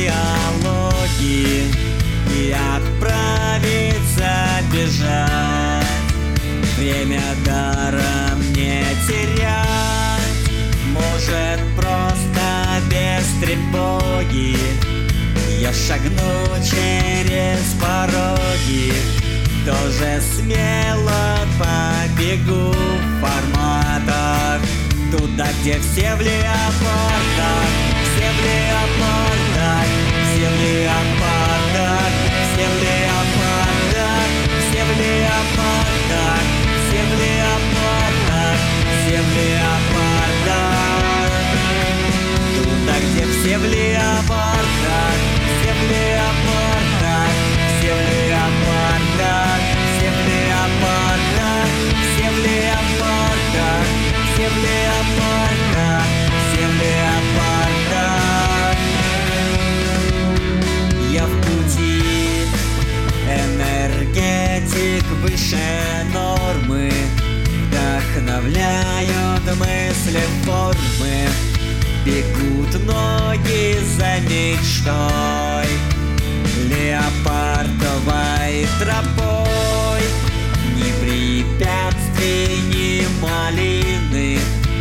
диалоги и отправиться бежать. Время даром не терять, может просто без тревоги я шагну через пороги, тоже смело побегу в форматах, туда, где все в леопардах, все в леопардах, все в леопардах, все в леопардах, все в леопардах, все в леопардах, все в леопардах, туда, где все в леопардах, все в леопардах, все в леопардах, все в леопардах, все в леопардах, все в леопардах, все в леопардах. Я в пути, энергетик выше нормы, вдохновляют мысли формы, бегут ноги за мечтой, леопардовой тропой, ни препятствий, ни малины,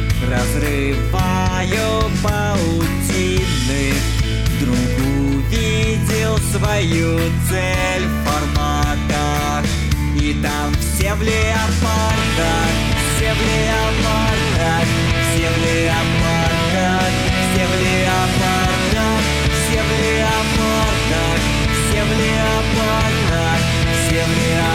разрываю паутины. Вдруг увидел свою цель в форматах, и там все в леопардах, все в леопардах, все в леопардах, все в леопардах, все в леопардах, все в леопардах, все в леопардах.